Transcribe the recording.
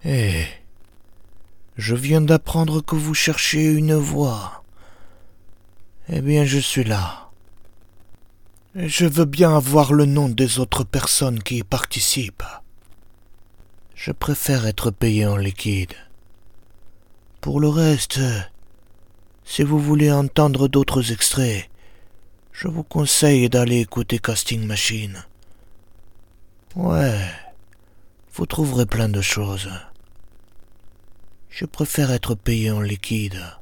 Eh, je viens d'apprendre que vous cherchiez une voix. Eh bien, je suis là. Et je veux bien avoir le nom des autres personnes qui y participent. Je préfère être payé en liquide. Pour le reste, si vous voulez entendre d'autres extraits, je vous conseille d'aller écouter Casting Machine. Ouais, vous trouverez plein de choses. Je préfère être payé en liquide.